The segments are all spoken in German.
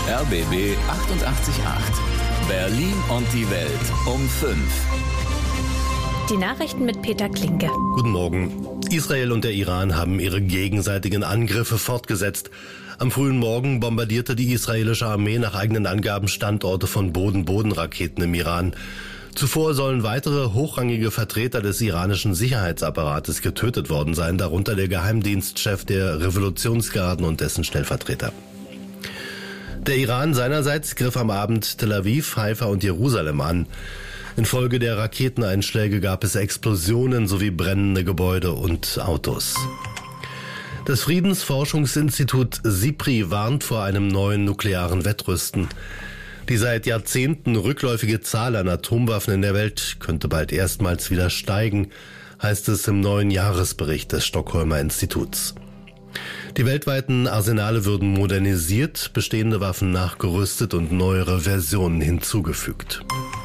RBB 888. Berlin und die Welt um 5. Die Nachrichten mit Peter Klinke. Guten Morgen. Israel und der Iran haben ihre gegenseitigen Angriffe fortgesetzt. Am frühen Morgen bombardierte die israelische Armee nach eigenen Angaben Standorte von Boden-Boden-Raketen im Iran. Zuvor sollen weitere hochrangige Vertreter des iranischen Sicherheitsapparates getötet worden sein, darunter der Geheimdienstchef der Revolutionsgarden und dessen Stellvertreter. Der Iran seinerseits griff am Abend Tel Aviv, Haifa und Jerusalem an. Infolge der Raketeneinschläge gab es Explosionen sowie brennende Gebäude und Autos. Das Friedensforschungsinstitut SIPRI warnt vor einem neuen nuklearen Wettrüsten. Die seit Jahrzehnten rückläufige Zahl an Atomwaffen in der Welt könnte bald erstmals wieder steigen, heißt es im neuen Jahresbericht des Stockholmer Instituts. Die weltweiten Arsenale würden modernisiert, bestehende Waffen nachgerüstet und neuere Versionen hinzugefügt.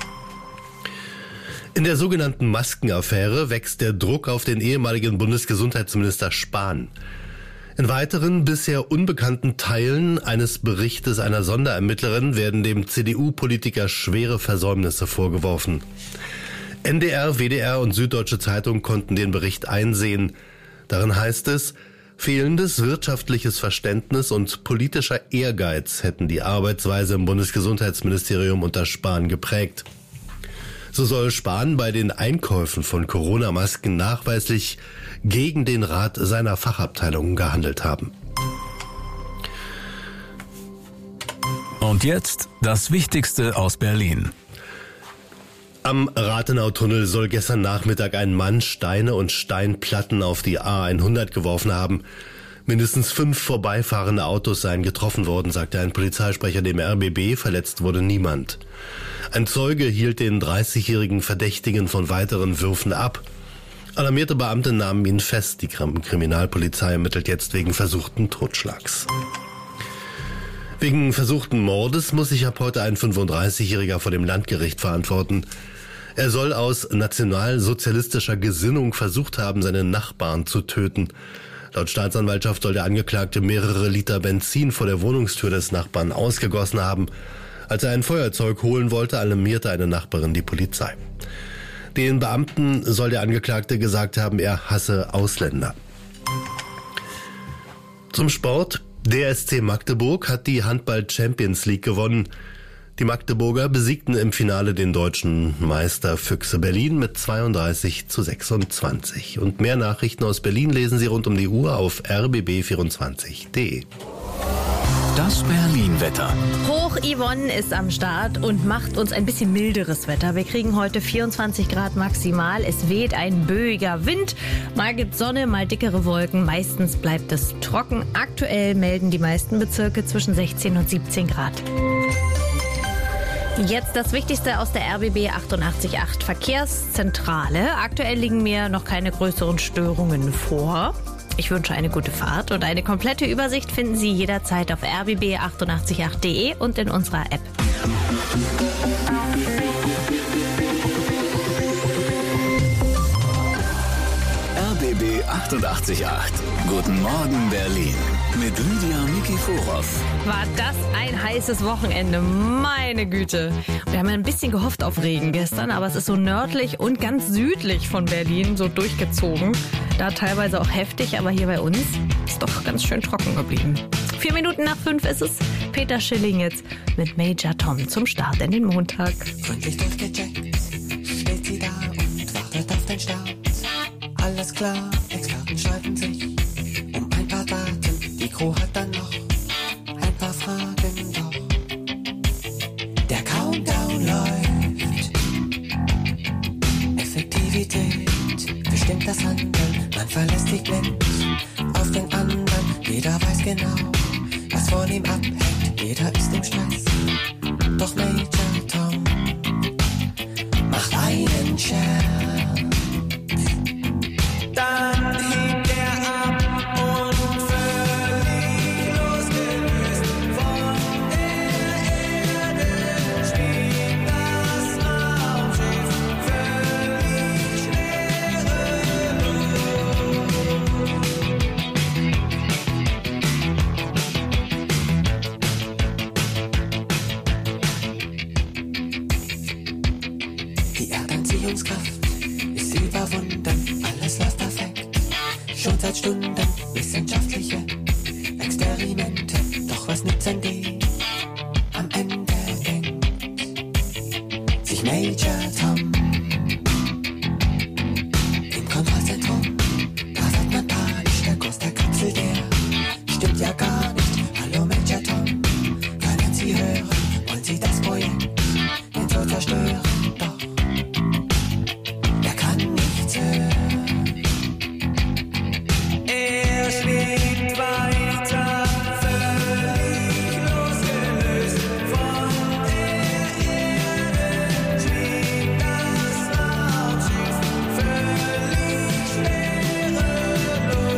In der sogenannten Maskenaffäre wächst der Druck auf den ehemaligen Bundesgesundheitsminister Spahn. In weiteren, bisher unbekannten Teilen eines Berichtes einer Sonderermittlerin werden dem CDU-Politiker schwere Versäumnisse vorgeworfen. NDR, WDR und Süddeutsche Zeitung konnten den Bericht einsehen. Darin heißt es, fehlendes wirtschaftliches Verständnis und politischer Ehrgeiz hätten die Arbeitsweise im Bundesgesundheitsministerium unter Spahn geprägt. So soll Spahn bei den Einkäufen von Corona-Masken nachweislich gegen den Rat seiner Fachabteilungen gehandelt haben. Und jetzt das Wichtigste aus Berlin. Am Rathenau-Tunnel soll gestern Nachmittag ein Mann Steine und Steinplatten auf die A100 geworfen haben. Mindestens 5 vorbeifahrende Autos seien getroffen worden, sagte ein Polizeisprecher dem RBB. Verletzt wurde niemand. Ein Zeuge hielt den 30-jährigen Verdächtigen von weiteren Würfen ab. Alarmierte Beamte nahmen ihn fest. Die Kriminalpolizei ermittelt jetzt wegen versuchten Totschlags. Wegen versuchten Mordes muss sich ab heute ein 35-Jähriger vor dem Landgericht verantworten. Er soll aus nationalsozialistischer Gesinnung versucht haben, seine Nachbarn zu töten. Laut Staatsanwaltschaft soll der Angeklagte mehrere Liter Benzin vor der Wohnungstür des Nachbarn ausgegossen haben. Als er ein Feuerzeug holen wollte, alarmierte eine Nachbarin die Polizei. Den Beamten soll der Angeklagte gesagt haben, er hasse Ausländer. Zum Sport. Der SC Magdeburg hat die Handball-Champions League gewonnen. Die Magdeburger besiegten im Finale den deutschen Meister Füchse Berlin mit 32:26. Und mehr Nachrichten aus Berlin lesen Sie rund um die Uhr auf rbb24.de. Das Berlin-Wetter. Hoch Yvonne ist am Start und macht uns ein bisschen milderes Wetter. Wir kriegen heute 24 Grad maximal. Es weht ein böiger Wind. Mal gibt's Sonne, mal dickere Wolken. Meistens bleibt es trocken. Aktuell melden die meisten Bezirke zwischen 16 und 17 Grad. Jetzt das Wichtigste aus der RBB 888 Verkehrszentrale. Aktuell liegen mir noch keine größeren Störungen vor. Ich wünsche eine gute Fahrt und eine komplette Übersicht finden Sie jederzeit auf rbb888.de und in unserer App. RBB 888. Guten Morgen Berlin. Mit Lydia Nikiforov. War das ein heißes Wochenende, meine Güte. Wir haben ein bisschen gehofft auf Regen gestern, aber es ist so nördlich und ganz südlich von Berlin so durchgezogen. Da teilweise auch heftig, aber hier bei uns ist doch ganz schön trocken geblieben. 4 Minuten nach 5 ist es. Peter Schilling jetzt mit Major Tom zum Start in den Montag. Gründlich durchgecheckt, steht sie da und wartet auf den Start. Alles klar, Experten streiten sich um ein paar Daten. Die Crew hat dann noch ein paar Fragen, doch der Countdown läuft. Effektivität bestimmt das Handeln. Man verlässt sich blind auf den anderen. Jeder weiß genau, was von ihm abhängt. Jeder ist im Stress, doch Major Tom macht einen Scherz. Dann hebt er ab und völlig losgelöst von der Erde schwebt das Raumschiff völlig schwerelos. was nützen die? Am Ende denkt sich Major Tom im Kontrollzentrum. Da wird man panisch, der Kurs der Kapsel, der stimmt ja gar nicht. Hallo Major Tom, können Sie hören? Wollen Sie das Projekt denn so zerstören? Doch, er kann nichts hören. Er schwebt weiter, völlig losgelöst von der Erde, schwebt das Raumschiff völlig schwerelos.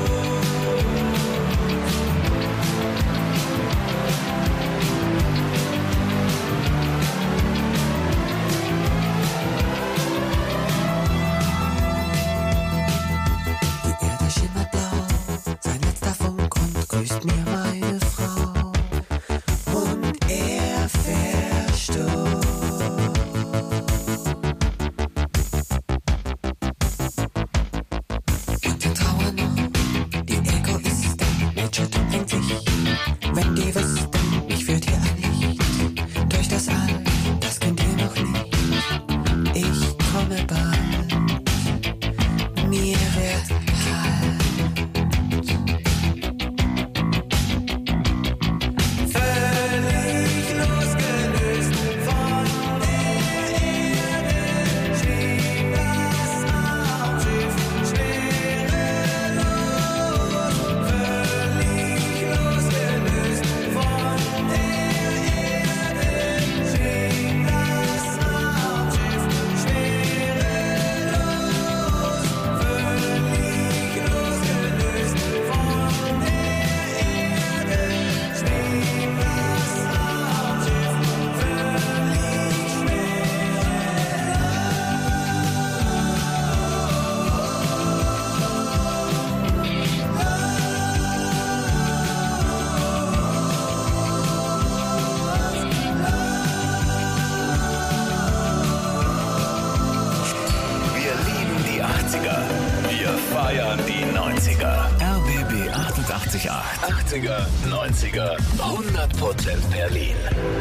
Die Erde schimmert blau, sein letzter Funk und grüßt mir meine Frau. Und er verstummt. Und wir trauern noch, die Egoisten, Major Tom denkt sich, wenn die wüssten, mich führt hier ein Licht durch das All, das könnt ihr noch nicht. Ich komme bald, mir wird völlig losgelöst von der Erde, schwebt das Raumschiff schwerelos. Völlig losgelöst von der Erde, schwebt das Raumschiff schwerelos. Völlig losgelöst von der Erde, schwebt das Raumschiff völlig Wir lieben die 80er. Wir feiern die 90er. RBB 88.8. 80er, 90er, 100% Berlin.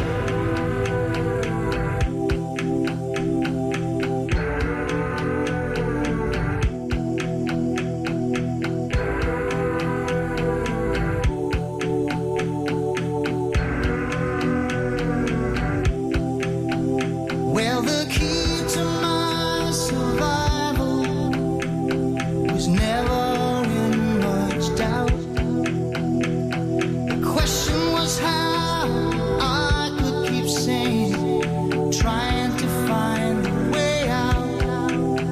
Well, the key to my survival was never in much doubt. The question was how I could keep sane, trying to find a way out.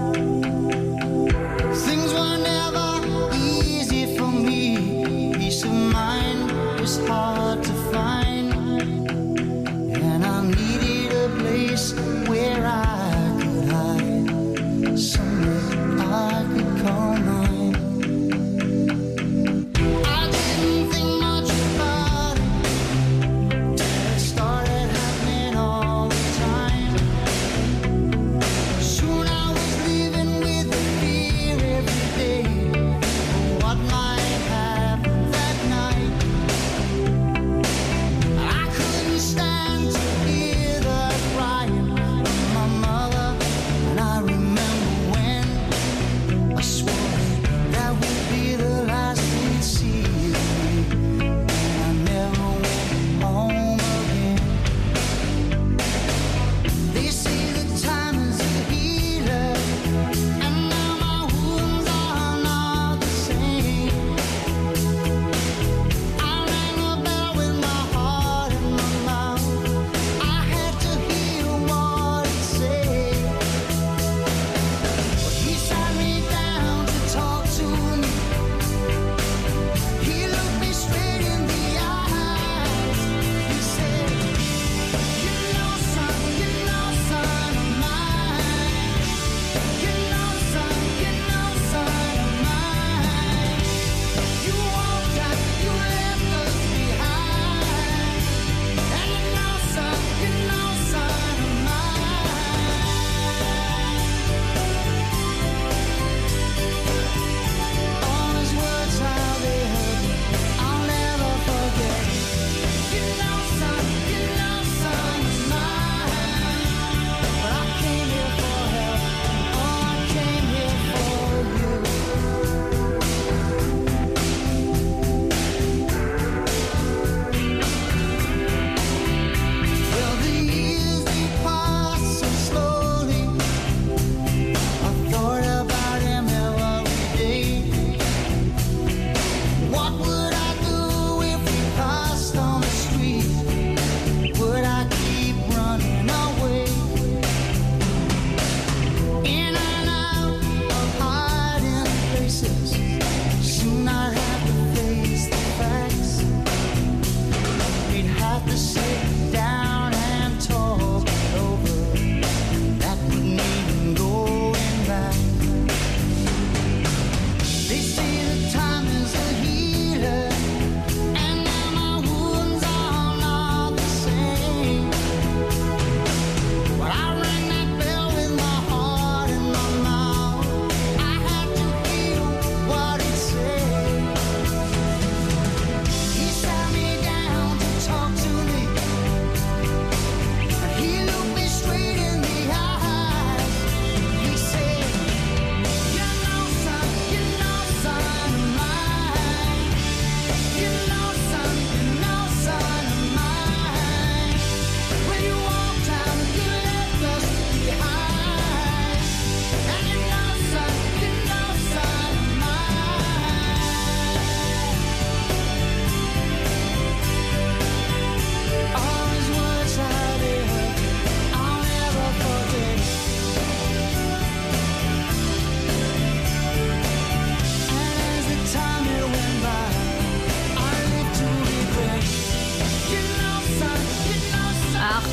Things were never easy for me. Peace of mind was hard to find. And I needed a place where I could hide, somewhere I could call mine. I didn't think much about it till it started happening all the time. Soon I was living with the fear every day of what might happen that night. I couldn't stand to hear the crying of my mother, and I remember when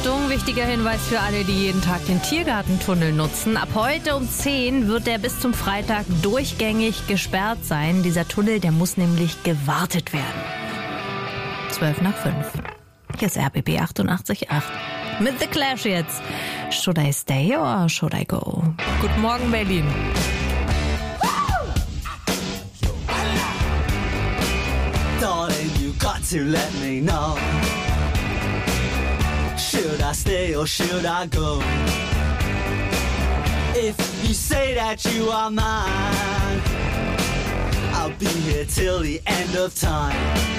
Achtung, wichtiger Hinweis für alle, die jeden Tag den Tiergartentunnel nutzen. Ab heute um 10 wird der bis zum Freitag durchgängig gesperrt sein. Dieser Tunnel, der muss nämlich gewartet werden. 5:12. Hier ist RBB 88.8. Mit The Clash jetzt. Should I stay or should I go? Guten Morgen, Berlin. Darling, you got to let me know. Should I stay or should I go? If you say that you are mine, I'll be here till the end of time.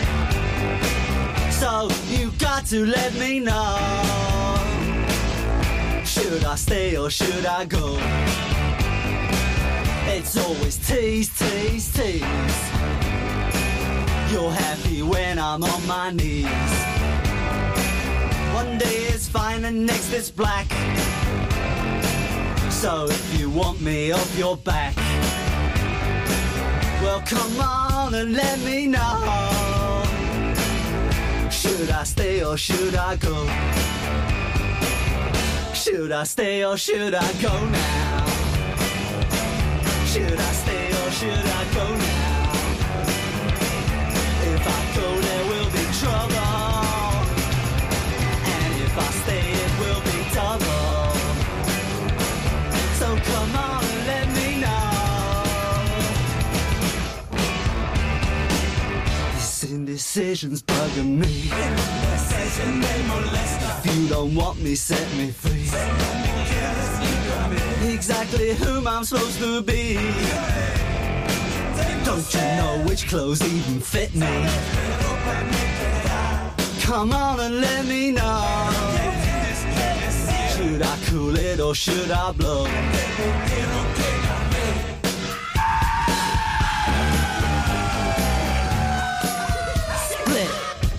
So you got to let me know. Should I stay or should I go? It's always tease, tease, tease. You're happy when I'm on my knees. One day it's fine and next it's black. So if you want me off your back, well come on and let me know. Should I stay or should I go? Should I stay or should I go now? Should I stay or should I go now? If I go there will be trouble, and if I stay it will be double. So come on and let me know. This indecision's bugging me. If you don't want me, set me free. Exactly whom I'm supposed to be. Don't you know which clothes even fit me? Come on and let me know. Should I cool it or should I blow? Split.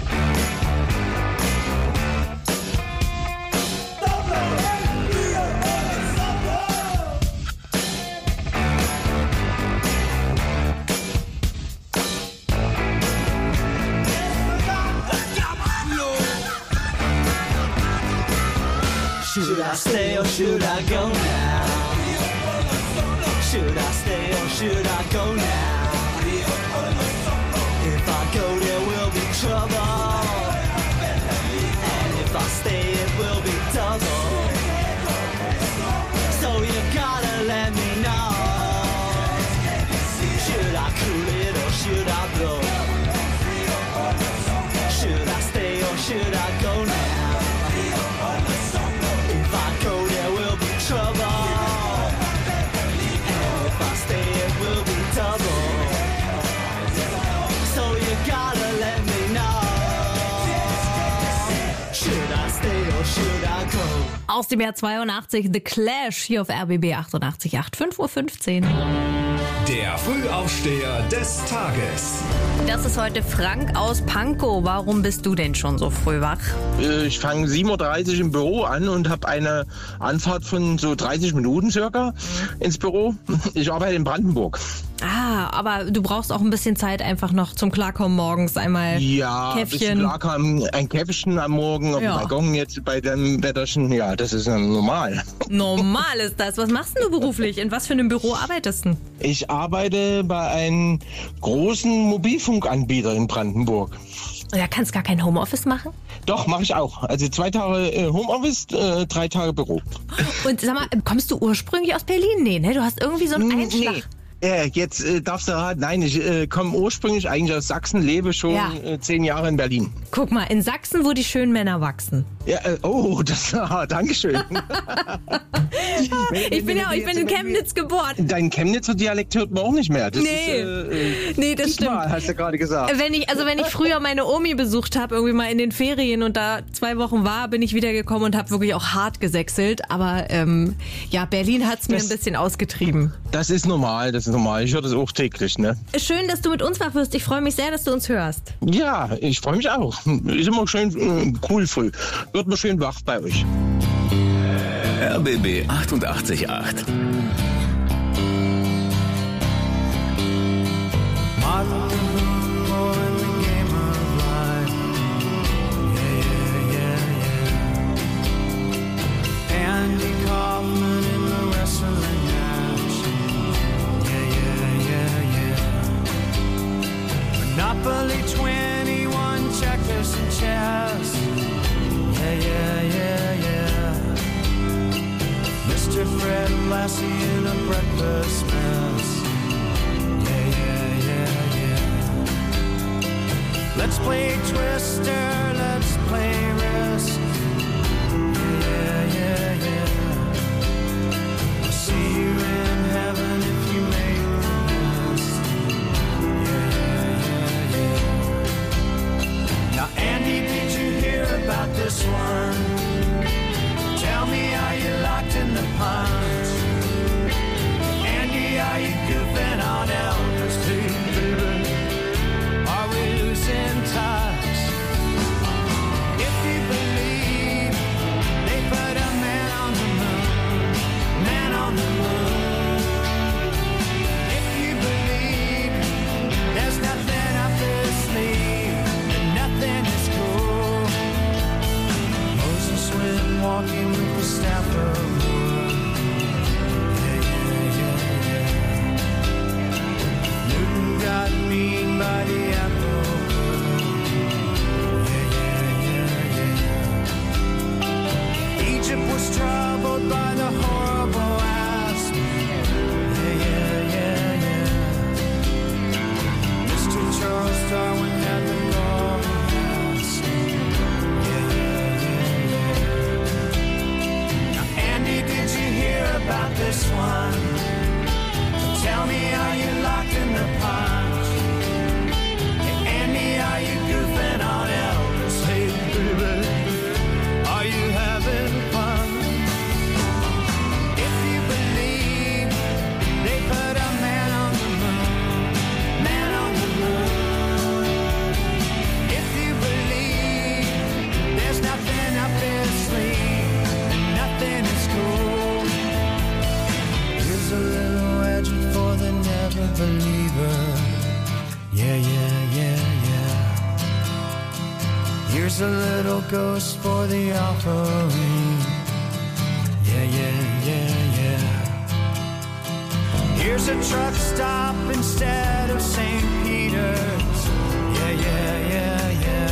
Should I stay or should I go now? Should I stay or should I go now? If I go there will be trouble, and if I stay it will be double. So you gotta let me know. Should I cool it or should I blow? Should I stay or should I go now? If I go there will be trouble, and if I stay it will be double. So you gotta let me know. Should I stay or should I go? Aus dem Jahr 82, The Clash hier auf RBB 88.8, 5:15 Uhr. Der Frühaufsteher des Tages. Das ist heute Frank aus Pankow. Warum bist du denn schon so früh wach? Ich fange 7:30 Uhr im Büro an und habe eine Anfahrt von so 30 Minuten circa ins Büro. Ich arbeite in Brandenburg. Ah, aber du brauchst auch ein bisschen Zeit einfach noch zum Klarkommen morgens. Einmal Ja, ein bisschen Käffchen. Klarkommen, ein Käffchen am Morgen auf dem Balkon jetzt bei dem Wetterchen. Ja, das ist normal. Normal ist das. Was machst denn du beruflich? In was für einem Büro arbeitest du? Ich arbeite bei einem großen Mobilfunkanbieter in Brandenburg. Ja, kannst gar kein Homeoffice machen? Doch, mache ich auch. Also 2 Tage Homeoffice, 3 Tage Büro. Und sag mal, kommst du ursprünglich aus Berlin? Nee, ne? Du hast irgendwie so einen Einschlag. Nee. Jetzt darfst du raten, nein, ich komme ursprünglich eigentlich aus Sachsen, lebe schon 10 Jahre in Berlin. Guck mal, in Sachsen, wo die schönen Männer wachsen. Ja, Dankeschön. Ich bin in Chemnitz geboren. Dein Chemnitzer Dialekt hört man auch nicht mehr. Das Nee, das stimmt. Mal, hast du gerade gesagt. Wenn ich früher meine Omi besucht habe, irgendwie mal in den Ferien und da 2 Wochen war, bin ich wiedergekommen und habe wirklich auch hart gesächselt. Aber Berlin hat es mir ein bisschen ausgetrieben. Das ist normal, Ich höre das auch täglich, ne? Schön, dass du mit uns wach wirst. Ich freue mich sehr, dass du uns hörst. Ja, ich freue mich auch. Ist immer schön cool früh. Wird man schön wach bei euch. RBB 88.8. Lassie in a breakfast mess. Yeah, yeah, yeah, yeah. Let's play Twister, let's play Risk. Yeah, yeah, yeah. I'll see you in heaven if you make the list. Yeah, yeah, yeah. Now, Andy, did you hear about this one? Tell me, are you locked in the punch? Andy, are you goofing on Elvis too, baby? Are we losing touch? If you believe they put a man on the moon, man on the moon. If you believe there's nothing up their sleeve and nothing is cool. Moses went walking with the staff of wood. Yeah, yeah, yeah, yeah. Newton got mean by the apple. Yeah, yeah, yeah, yeah. Egypt was troubled by the horrible asp. Yeah, yeah, yeah, yeah. Mr. Charles Darwin had the golden mask. Yeah, yeah, yeah, yeah. Andy, did you hear about this one? Tell me, are you locked in the punch? Hey, Andy, are you goofing on Elvis? Hey, baby, are you having fun? If you believe they put a man on the moon, man on the moon. If you believe there's nothing up their sleeve and nothing is cool. Here's a little legend for the never believer. Yeah, yeah, yeah, yeah. Here's a little ghost for the offering. Yeah, yeah, yeah, yeah. Here's a truck stop instead of St. Peter's. Yeah, yeah, yeah, yeah.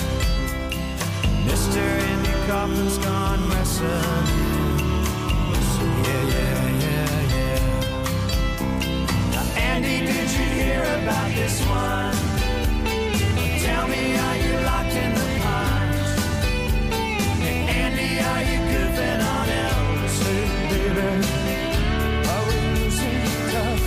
Mr. Andy Kaufman's gone wrestling. Yeah, yeah, yeah, yeah. Now, Andy, did you hear about this one? Tell me, are you locked in the punch? Hey, Andy, are you goofing on Elvis? Hey, baby, are we losing touch?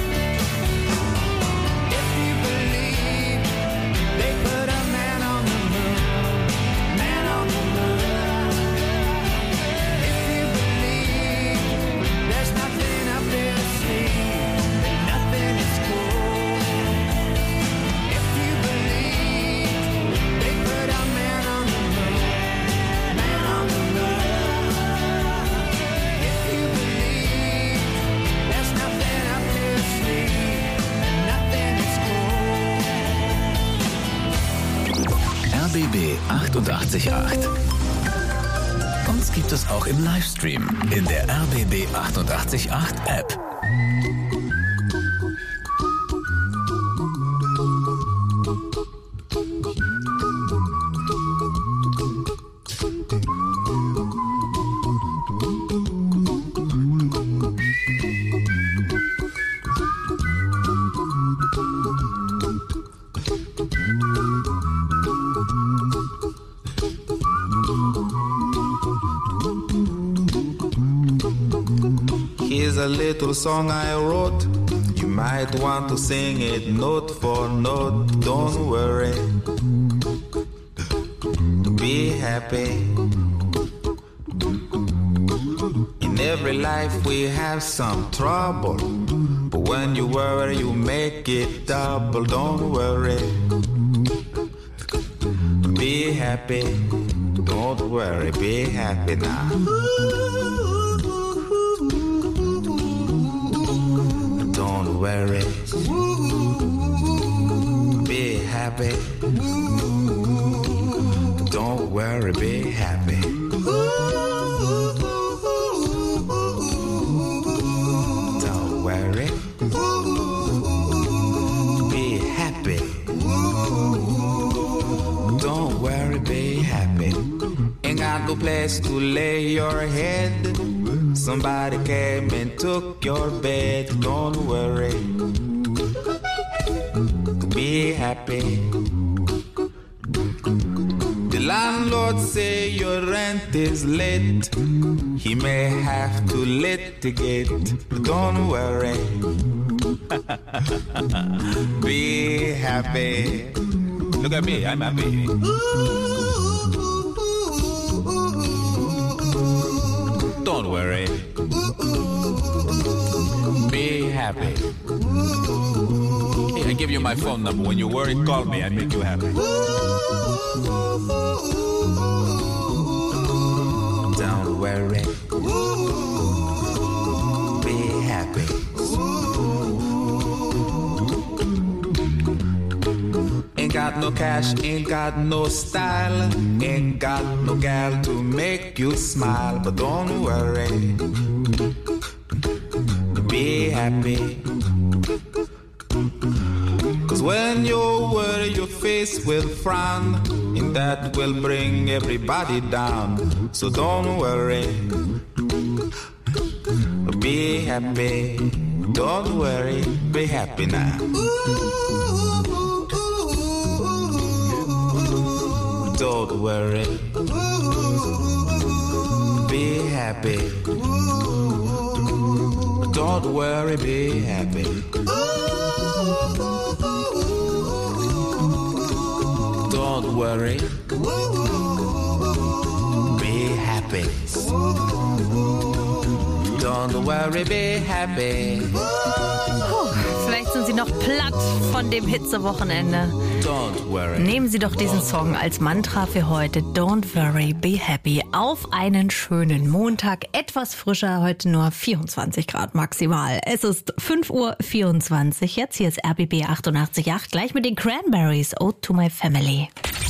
If you believe they put a man on the moon, man on the moon. If you believe there's nothing up their sleeve and nothing is cool. If you believe they put a man on the moon, man on the moon. If you believe there's nothing up their sleeve and nothing is cool. RBB 888. Uns gibt es auch im Livestream in der RBB 888 App. Here's a little song I wrote. You might want to sing it note for note. Don't worry. Be happy. In every life we have some trouble. But when you worry, you make it double. Don't worry. Be happy. Don't worry. Be happy now. Don't worry. Be happy. Don't worry, be happy. Don't worry. Be happy. Don't worry, be happy. Ain't got no place to lay your head. Somebody came and took your bed. Don't worry, be happy. The landlord say your rent is late. He may have to litigate. Don't worry, be happy. Look at me, I'm happy. Don't worry, be happy. Hey, I give you my phone number. When you worry, call me. I make you happy. Don't worry, be happy. Ain't got no cash, ain't got no style, ain't got no gal to make you smile. But don't worry, be happy. Cause when you worry, your face will frown, and that will bring everybody down. So don't worry, be happy. Don't worry, be happy now. Don't worry, be happy. Don't worry, be happy. Don't worry, be happy. Don't worry, be happy. Vielleicht sind Sie noch platt von dem Hitzewochenende. Don't worry. Nehmen Sie doch diesen Song als Mantra für heute. Don't worry, be happy. Auf einen schönen Montag. Etwas frischer, heute nur 24 Grad maximal. Es ist 5:24 Uhr. Jetzt hier ist RBB 88.8. Gleich mit den Cranberries. Ode to my family.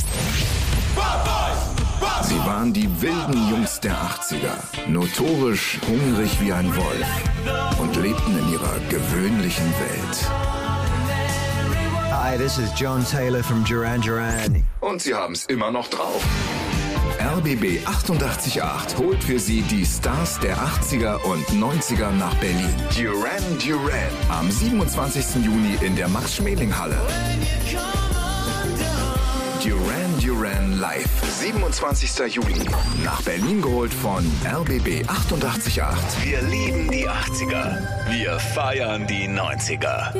Sie waren die wilden Jungs der 80er, notorisch hungrig wie ein Wolf und lebten in ihrer gewöhnlichen Welt. Hi, this is John Taylor from Duran Duran. Und sie haben's immer noch drauf. RBB 88.8 holt für Sie die Stars der 80er und 90er nach Berlin. Duran Duran am 27. Juni in der Max-Schmeling-Halle. Duran Duran live. 27. Juli. Nach Berlin geholt von RBB 88.8. Wir lieben die 80er. Wir feiern die 90er.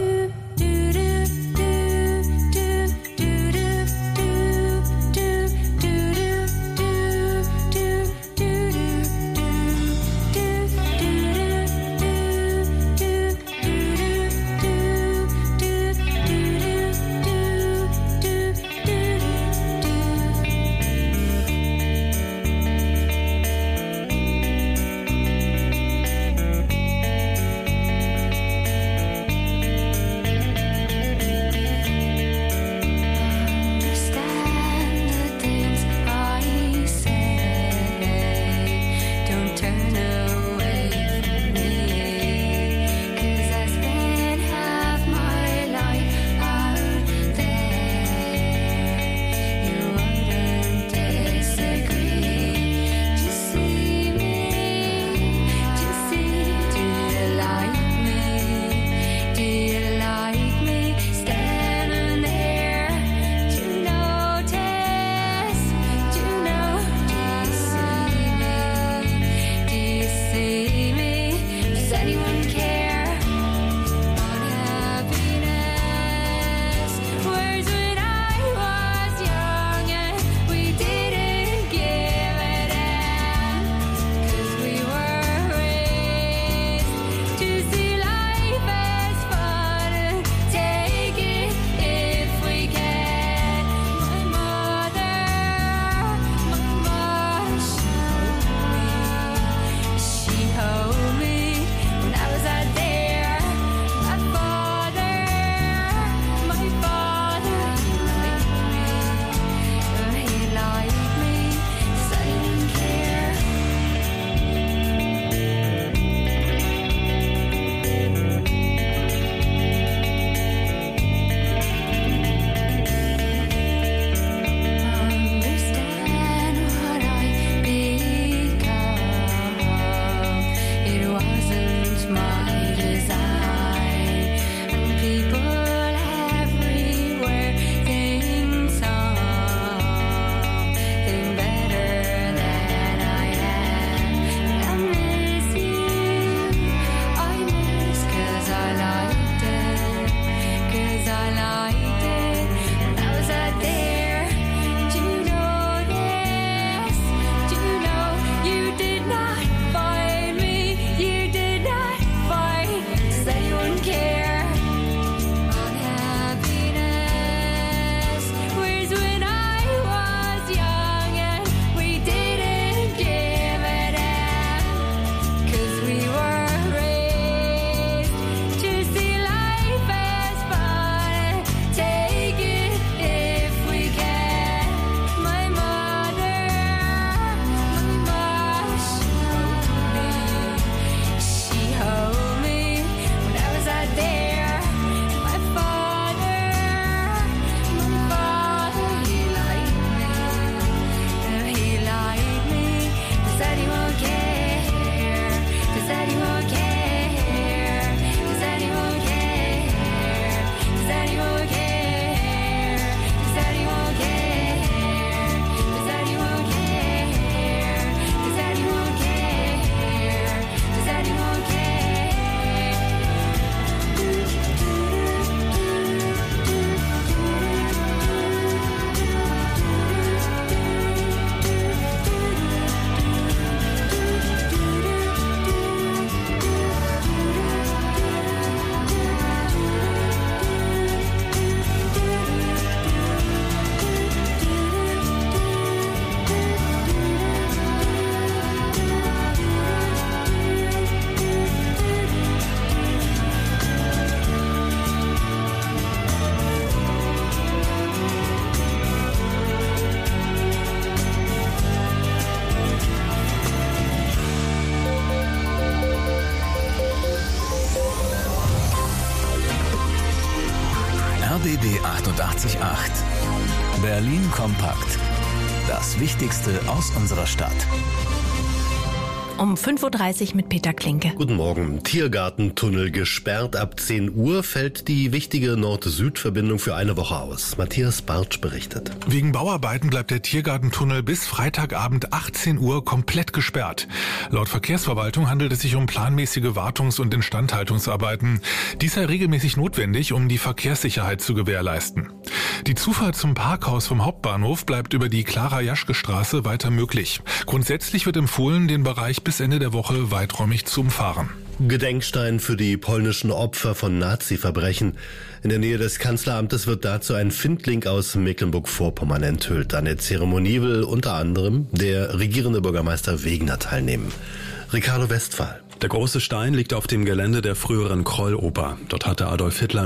88.8. Berlin kompakt. Das Wichtigste aus unserer Stadt. Um 5.30 Uhr mit Peter Klinke. Guten Morgen. Tiergartentunnel gesperrt. Ab 10 Uhr fällt die wichtige Nord-Süd-Verbindung für eine Woche aus. Matthias Bartsch berichtet. Wegen Bauarbeiten bleibt der Tiergartentunnel bis Freitagabend 18 Uhr komplett gesperrt. Laut Verkehrsverwaltung handelt es sich um planmäßige Wartungs- und Instandhaltungsarbeiten. Dies sei regelmäßig notwendig, um die Verkehrssicherheit zu gewährleisten. Die Zufahrt zum Parkhaus vom Hauptbahnhof bleibt über die Clara-Jaschke-Straße weiter möglich. Grundsätzlich wird empfohlen, den Bereich bis Ende der Woche weiträumig zu umfahren. Gedenkstein für die polnischen Opfer von Nazi-Verbrechen. In der Nähe des Kanzleramtes wird dazu ein Findling aus Mecklenburg-Vorpommern enthüllt. An der Zeremonie will unter anderem der regierende Bürgermeister Wegner teilnehmen. Ricardo Westphal. Der große Stein liegt auf dem Gelände der früheren Kroll-Oper. Dort hatte Adolf Hitler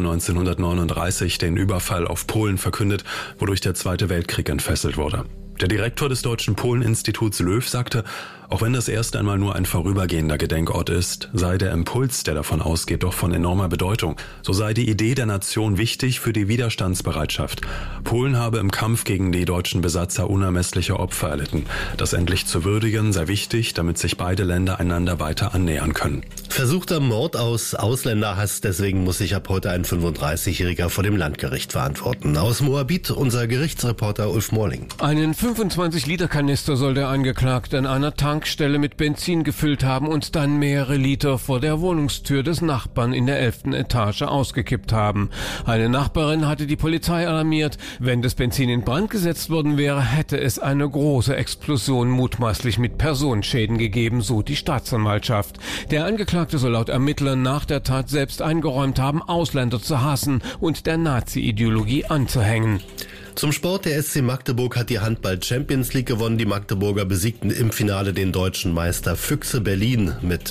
1939 den Überfall auf Polen verkündet, wodurch der Zweite Weltkrieg entfesselt wurde. Der Direktor des Deutschen Polen-Instituts Löw sagte, auch wenn das erst einmal nur ein vorübergehender Gedenkort ist, sei der Impuls, der davon ausgeht, doch von enormer Bedeutung. So sei die Idee der Nation wichtig für die Widerstandsbereitschaft. Polen habe im Kampf gegen die deutschen Besatzer unermessliche Opfer erlitten. Das endlich zu würdigen sei wichtig, damit sich beide Länder einander weiter annähern können. Versuchter Mord aus Ausländerhass, deswegen muss sich ab heute ein 35-Jähriger vor dem Landgericht verantworten. Aus Moabit unser Gerichtsreporter Ulf Morling. Einen 25-Liter-Kanister soll der Angeklagte an einer Tankstelle mit Benzin gefüllt haben und dann mehrere Liter vor der Wohnungstür des Nachbarn in der 11. Etage ausgekippt haben. Eine Nachbarin hatte die Polizei alarmiert. Wenn das Benzin in Brand gesetzt worden wäre, hätte es eine große Explosion mutmaßlich mit Personenschäden gegeben, so die Staatsanwaltschaft. Der Angeklagte soll laut Ermittlern nach der Tat selbst eingeräumt haben, Ausländer zu hassen und der Nazi-Ideologie anzuhängen. Zum Sport, der SC Magdeburg hat die Handball-Champions League gewonnen. Die Magdeburger besiegten im Finale den deutschen Meister Füchse Berlin mit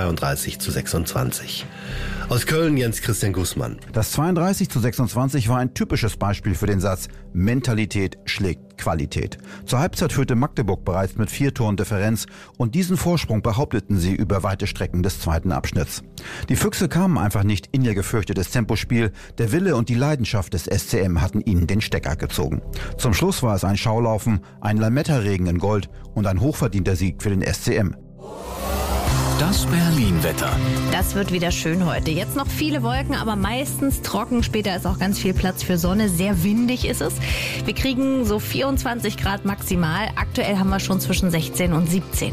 32:26. Aus Köln Jens Christian Gußmann. Das 32:26 war ein typisches Beispiel für den Satz Mentalität schlägt Qualität. Zur Halbzeit führte Magdeburg bereits mit 4 Toren Differenz und diesen Vorsprung behaupteten sie über weite Strecken des zweiten Abschnitts. Die Füchse kamen einfach nicht in ihr gefürchtetes Tempospiel. Der Wille und die Leidenschaft des SCM hatten ihnen den Stecker gezogen. Zum Schluss war es ein Schaulaufen, ein Lametta-Regen in Gold und ein hochverdienter Sieg für den SCM. Das Berlin-Wetter. Das wird wieder schön heute. Jetzt noch viele Wolken, aber meistens trocken. Später ist auch ganz viel Platz für Sonne. Sehr windig ist es. Wir kriegen so 24 Grad maximal. Aktuell haben wir schon zwischen 16 und 17.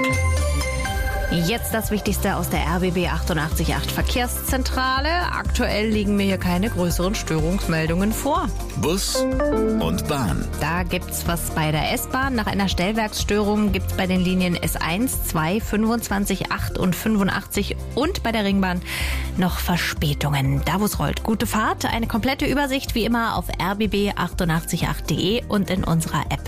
Jetzt das Wichtigste aus der RBB 88.8 Verkehrszentrale. Aktuell liegen mir hier keine größeren Störungsmeldungen vor. Bus und Bahn. Da gibt's was bei der S-Bahn. Nach einer Stellwerksstörung gibt's bei den Linien S1, 2, 25, 8 und 85 und bei der Ringbahn noch Verspätungen. Da wo es rollt. Gute Fahrt. Eine komplette Übersicht wie immer auf rbb888.de und in unserer App.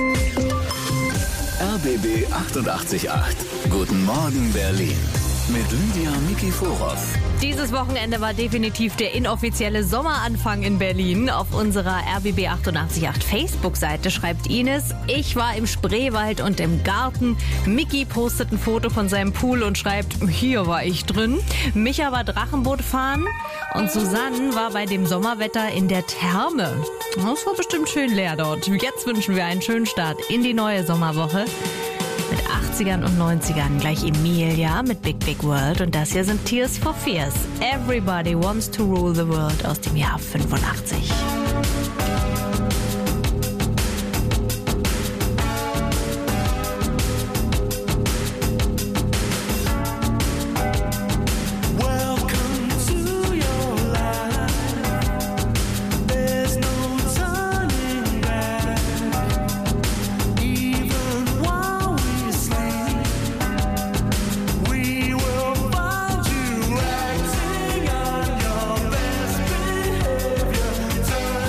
RBB 88.8. Guten Morgen Berlin. Mit Lydia Mikiforov. Dieses Wochenende war definitiv der inoffizielle Sommeranfang in Berlin. Auf unserer RBB 88.8 Facebook-Seite schreibt Ines: Ich war im Spreewald und im Garten. Miki postet ein Foto von seinem Pool und schreibt: Hier war ich drin. Micha war Drachenboot fahren. Und Susanne war bei dem Sommerwetter in der Therme. Das war bestimmt schön leer dort. Jetzt wünschen wir einen schönen Start in die neue Sommerwoche. Mit 80ern und 90ern. Gleich Emilia mit Big Big World. Und das hier sind Tears for Fears. Everybody Wants to Rule the World aus dem Jahr 85. Turn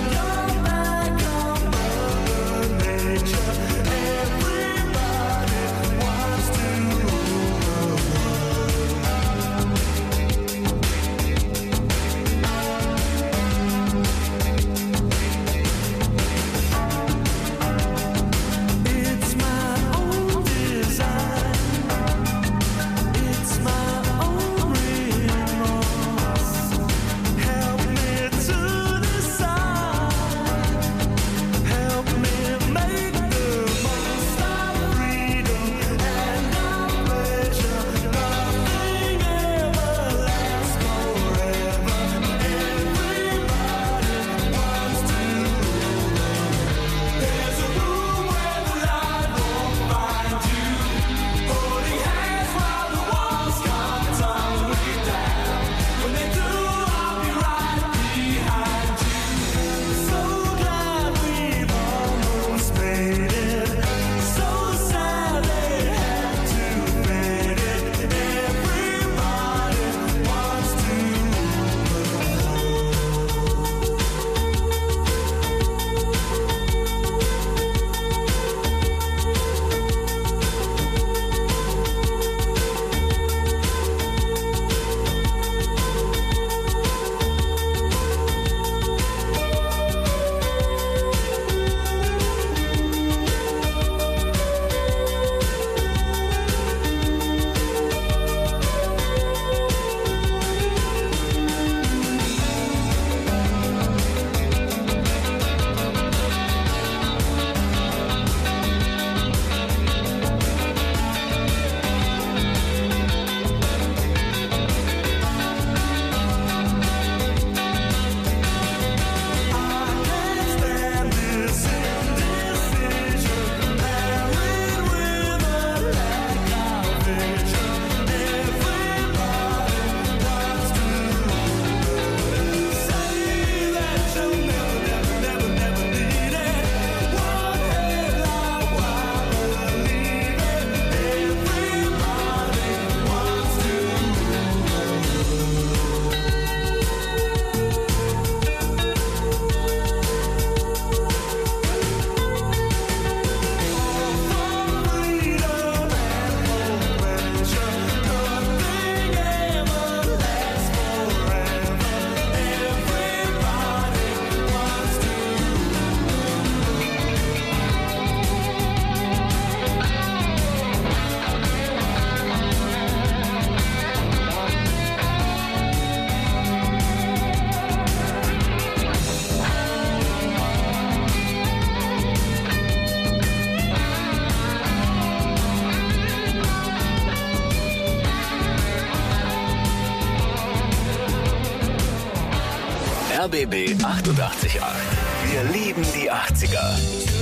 RBB 888. Wir lieben die 80er.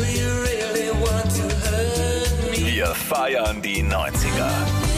Wir feiern die 90er.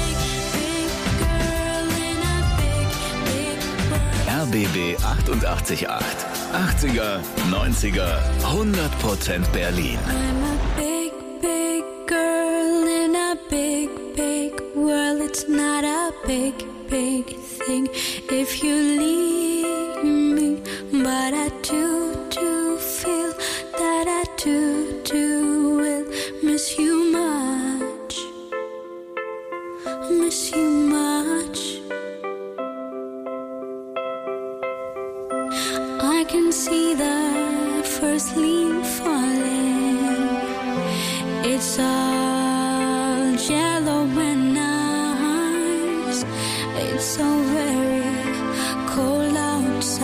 RBB 888. 80er, 90er, 100% Berlin. I'm a big, big girl in a big, big world. It's not a big, big thing if you leave me. But I do feel that I do will miss you much. Miss you much. I can see the first leaf falling. It's all yellow and nice. It's so very cold outside.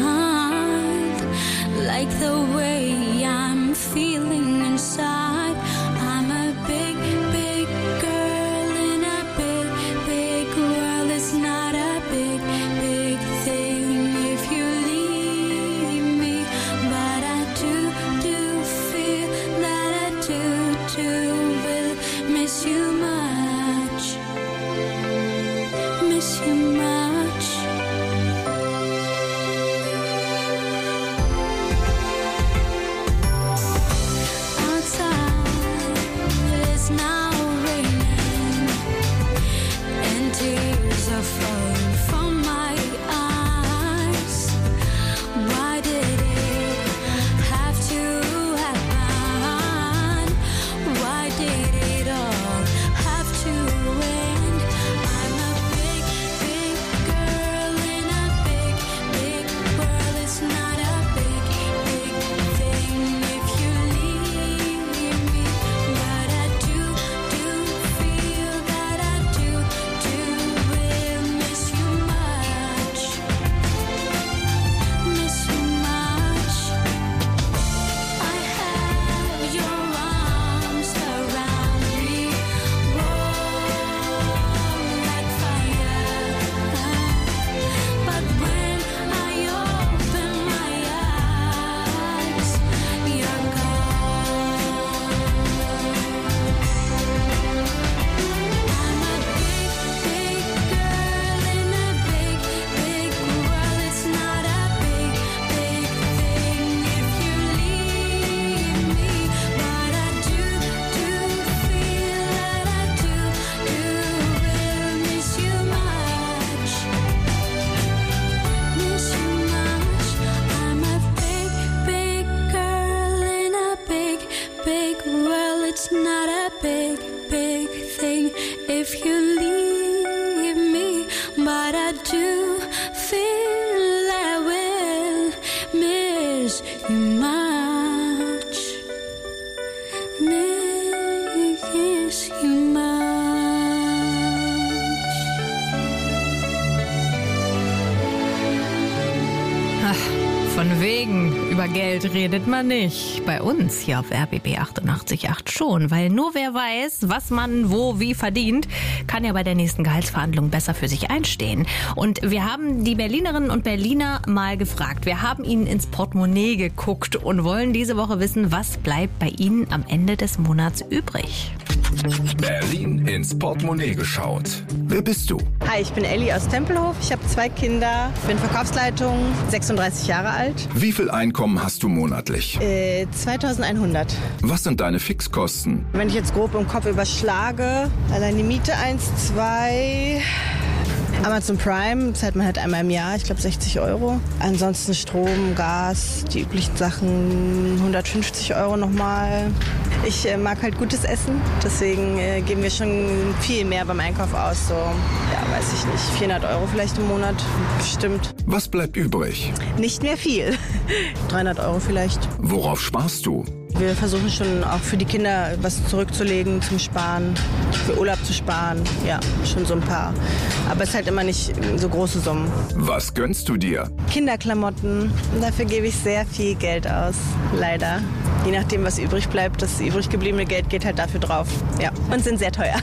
Like the way I'm feeling inside. I'm a big, big girl in a big, big world. It's not a big, big thing if you leave me. But I do feel that I do will miss you much. Miss you much. Outside it's now raining and tears are falling from my eyes. Why did it have to happen? Why did it all have to end? I'm a big, big girl in a big, big world. It's not a big, big thing if you leave me. But I do feel that I do will miss you much. Miss you much. I have your arms around me, warm like fire. But when I open my eyes, you're gone. I'm a big, big girl in a big, big world. It's not a big, big thing if you leave me. But I do feel that I do will miss you much. Miss you much. I'm a big, big girl in a big, big world. It's not a big, big thing if you leave me. But I do feel I will miss you much. Miss you much. Ach, von wegen, über Geld redet man nicht. Bei uns hier auf RBB 88.8 schon, weil nur wer weiß, was man wo wie verdient, kann ja bei der nächsten Gehaltsverhandlung besser für sich einstehen. Und wir haben die Berlinerinnen und Berliner mal gefragt. Wir haben ihnen ins Portemonnaie geguckt und wollen diese Woche wissen, was bleibt bei ihnen am Ende des Monats übrig. Berlin ins Portemonnaie geschaut. Wer bist du? Hi, ich bin Elli aus Tempelhof. Ich habe 2 Kinder, bin Verkaufsleitung, 36 Jahre alt. Wie viel Einkommen hast du monatlich? 2100. Was sind deine Fixkosten? Wenn ich jetzt grob im Kopf überschlage, allein die Miete 1, 2... Amazon Prime zahlt man halt einmal im Jahr, ich glaube 60 €. Ansonsten Strom, Gas, die üblichen Sachen, 150 € nochmal. Ich mag halt gutes Essen, deswegen geben wir schon viel mehr beim Einkauf aus. So, ja, weiß ich nicht, 400 € vielleicht im Monat, bestimmt. Was bleibt übrig? Nicht mehr viel, 300 € vielleicht. Worauf sparst du? Wir versuchen schon auch für die Kinder was zurückzulegen zum Sparen, für Urlaub zu sparen, ja, schon so ein paar. Aber es ist halt immer nicht so große Summen. Was gönnst du dir? Kinderklamotten, dafür gebe ich sehr viel Geld aus, leider. Je nachdem, was übrig bleibt, das übrig gebliebene Geld geht halt dafür drauf, ja, und sind sehr teuer.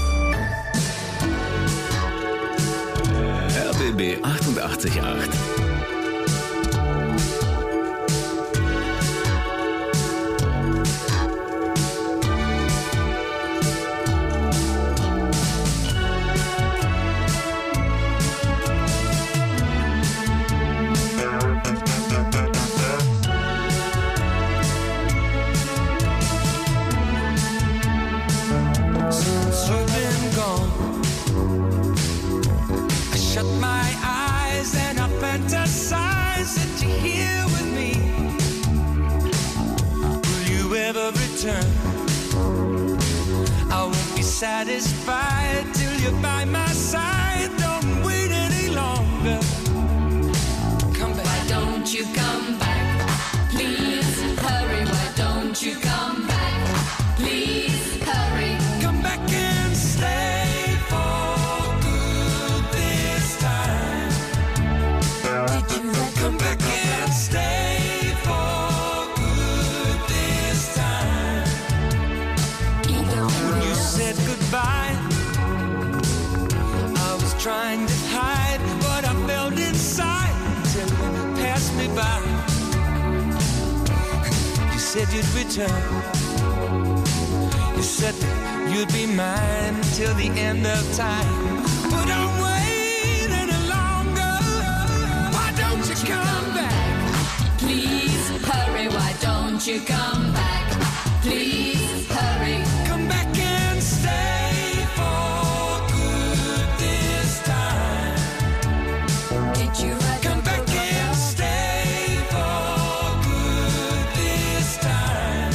RBB 88.8 since you've been gone. I shut my eyes and I fantasize that you're here with me. Will you ever return? I won't be satisfied till you're by my side. Don't wait any longer. Come back. Why don't you come back? Please hurry. Why don't you come back? Please hurry. Come back and stay for good this time. Did you come back and stay for good this time? When you said goodbye, I was trying to hide what I felt inside until you passed me by. You said you'd return. You said that you'd be mine till the end of time. But don't wait any longer. Why don't you come back? Please hurry. Why don't you come back? Please hurry. Come back and stay for good this time. Did you come back and stay for good this time?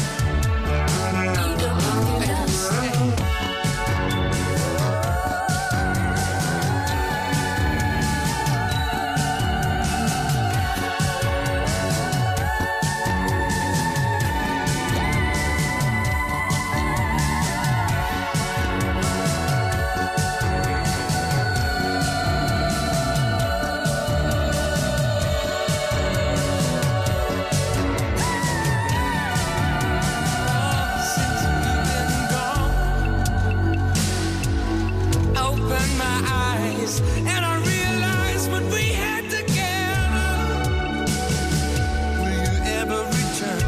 And I realized what we had together. Will you ever return?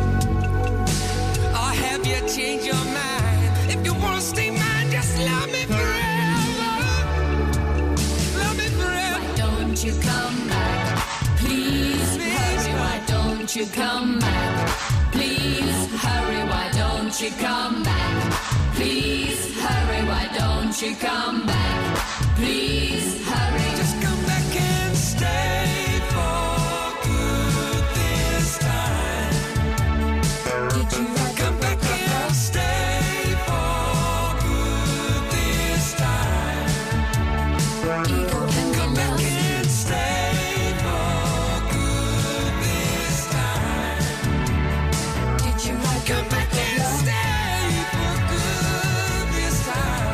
Or have you changed your mind? If you want to stay mine, just love me forever. Love me forever. Why don't you come back? Please hurry. Why don't you come back? Please hurry. Why don't you come back? Please hurry. Why don't you come back? Please hurry. Just come back and stay for good this time. Did you come back and stay for good this time? Come back and stay for good this time. Did you come back and stay for good this time?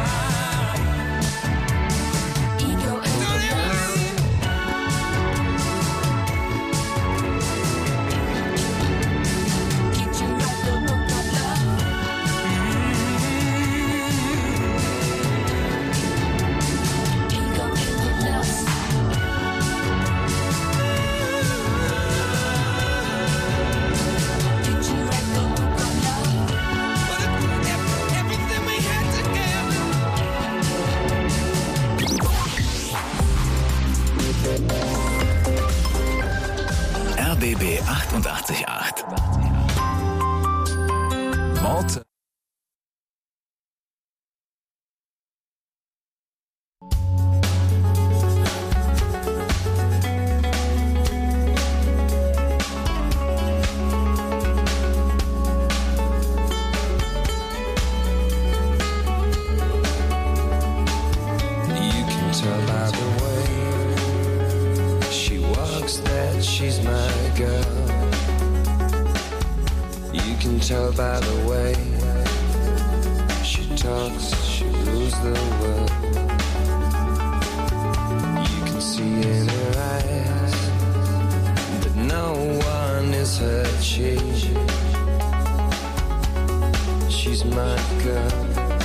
RBB 88.8. Worte. You can tell by the way she walks that she's my girl. You can tell by the way she talks, she rules the world. You can see in her eyes that no one is her chief. She's my girl,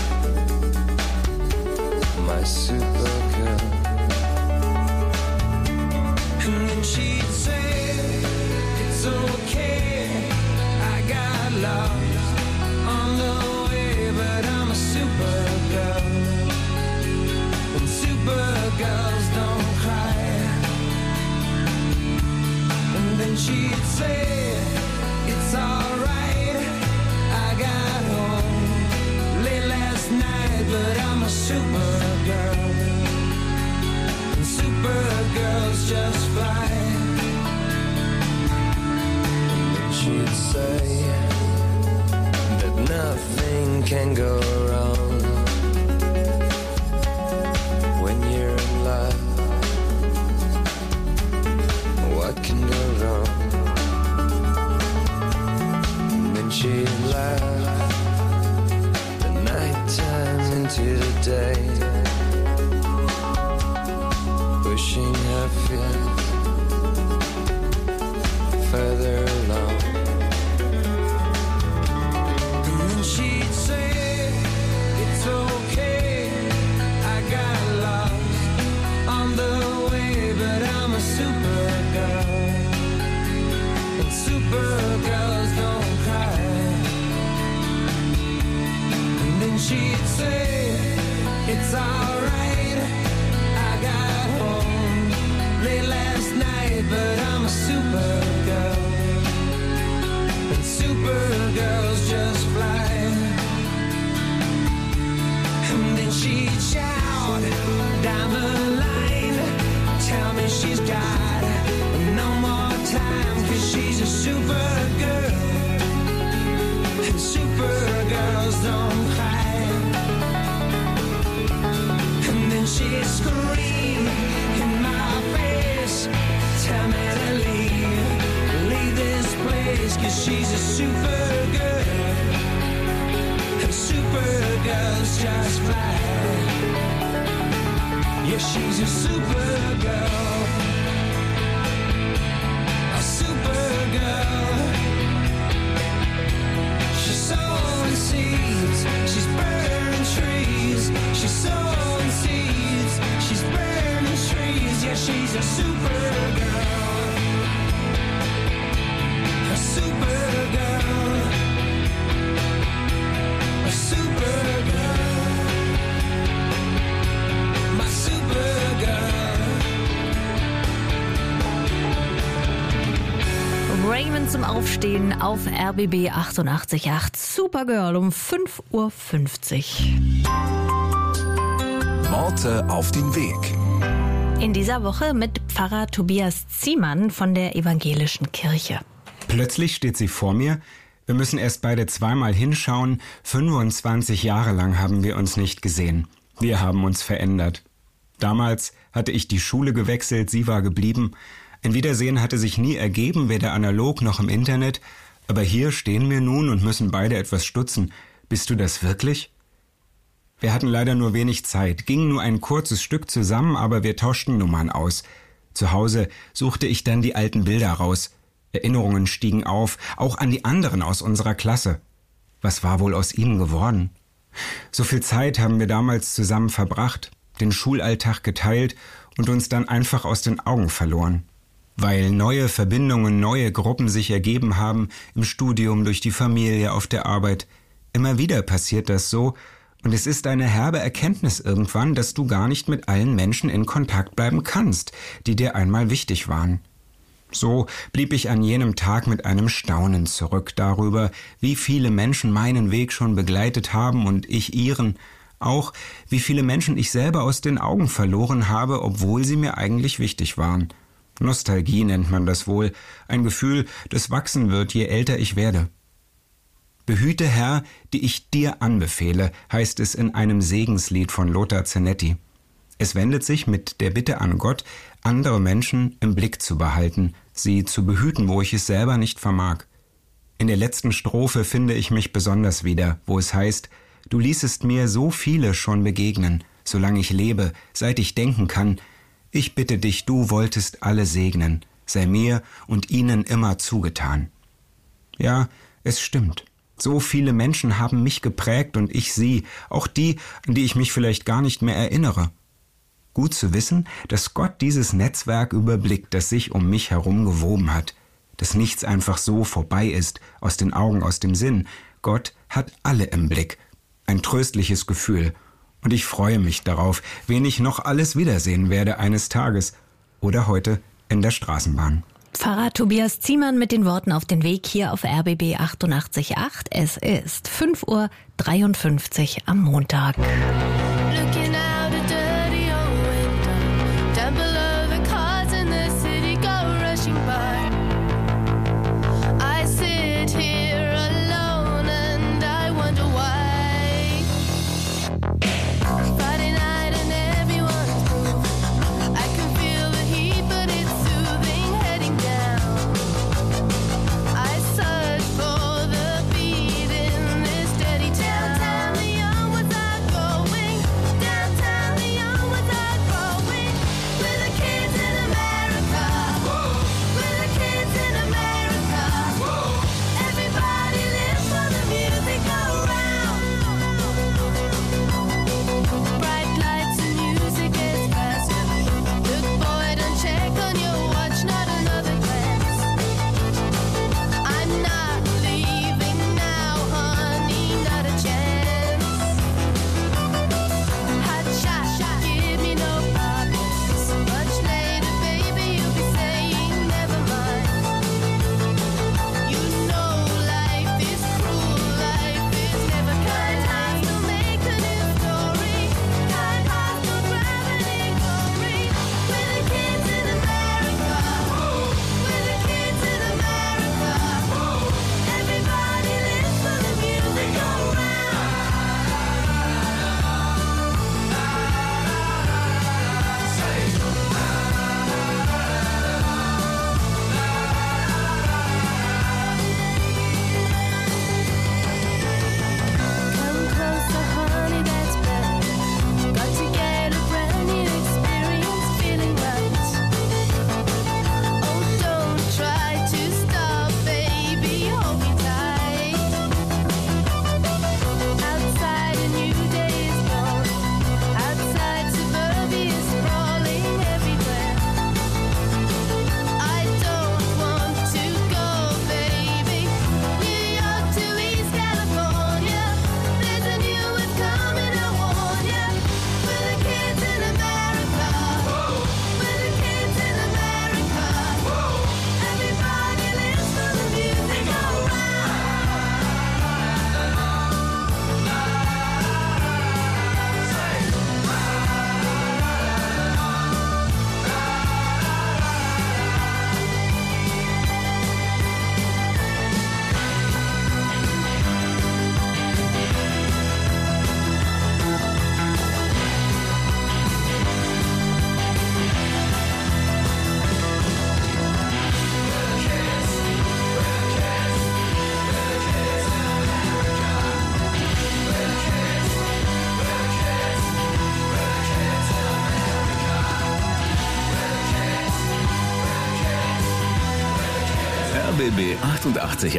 my super girl. And then she'd say, it's okay, I got lost on the way, but I'm a super girl. And super girls don't cry. And then she'd say, it's alright, I got home late last night. say that nothing can go wrong when you're in love. What can go wrong? And then she laughed the nighttime into the day, pushing her fears further along. And then she'd say, it's okay, I got lost on the way, but I'm a supergirl, and supergirls don't cry. And then she'd say, it's alright, I got home late last night, but I'm a supergirl, and supergirls just fly. And then she'd shout down the line, tell me she's got no more time, 'cause she's a supergirl, and supergirls don't cry. And then she'd scream in my face, tell me to leave this place, 'cause she's a supergirl, and supergirls just fly. Yeah, she's a supergirl, a supergirl. She's sowing seeds, she's burning trees, she's sowing seeds, she's burning trees. Yeah, she's a supergirl, a supergirl, a supergirl, my supergirl. Raymond zum Aufstehen auf RBB 88.8. Supergirl um 5:50 Uhr. Worte auf den Weg. In dieser Woche mit Pfarrer Tobias Ziemann von der Evangelischen Kirche. Plötzlich steht sie vor mir. Wir müssen erst beide zweimal hinschauen. 25 Jahre lang haben wir uns nicht gesehen. Wir haben uns verändert. Damals hatte ich die Schule gewechselt, sie war geblieben. Ein Wiedersehen hatte sich nie ergeben, weder analog noch im Internet. Aber hier stehen wir nun und müssen beide etwas stutzen. Bist du das wirklich? Wir hatten leider nur wenig Zeit, gingen nur ein kurzes Stück zusammen, aber wir tauschten Nummern aus. Zu Hause suchte ich dann die alten Bilder raus. Erinnerungen stiegen auf, auch an die anderen aus unserer Klasse. Was war wohl aus ihm geworden? So viel Zeit haben wir damals zusammen verbracht, den Schulalltag geteilt und uns dann einfach aus den Augen verloren. Weil neue Verbindungen, neue Gruppen sich ergeben haben, im Studium, durch die Familie, auf der Arbeit. Immer wieder passiert das so, und es ist eine herbe Erkenntnis irgendwann, dass du gar nicht mit allen Menschen in Kontakt bleiben kannst, die dir einmal wichtig waren. So blieb ich an jenem Tag mit einem Staunen zurück darüber, wie viele Menschen meinen Weg schon begleitet haben und ich ihren, auch wie viele Menschen ich selber aus den Augen verloren habe, obwohl sie mir eigentlich wichtig waren. Nostalgie nennt man das wohl, ein Gefühl, das wachsen wird, je älter ich werde. Behüte, Herr, die ich dir anbefehle, heißt es in einem Segenslied von Lothar Zenetti. Es wendet sich mit der Bitte an Gott, andere Menschen im Blick zu behalten, sie zu behüten, wo ich es selber nicht vermag. In der letzten Strophe finde ich mich besonders wieder, wo es heißt, du ließest mir so viele schon begegnen, solange ich lebe, seit ich denken kann. Ich bitte dich, du wolltest alle segnen, sei mir und ihnen immer zugetan. Ja, es stimmt. So viele Menschen haben mich geprägt und ich sie, auch die, an die ich mich vielleicht gar nicht mehr erinnere. Gut zu wissen, dass Gott dieses Netzwerk überblickt, das sich um mich herum gewoben hat, dass nichts einfach so vorbei ist, aus den Augen, aus dem Sinn. Gott hat alle im Blick. Ein tröstliches Gefühl. Und ich freue mich darauf, wen ich noch alles wiedersehen werde eines Tages oder heute in der Straßenbahn. Pfarrer Tobias Ziemann mit den Worten auf den Weg hier auf RBB 88.8. Es ist 5:53 Uhr am Montag. Looking out a dirty old window, down below the cars in the city go rushing by. I sit here RBB 888.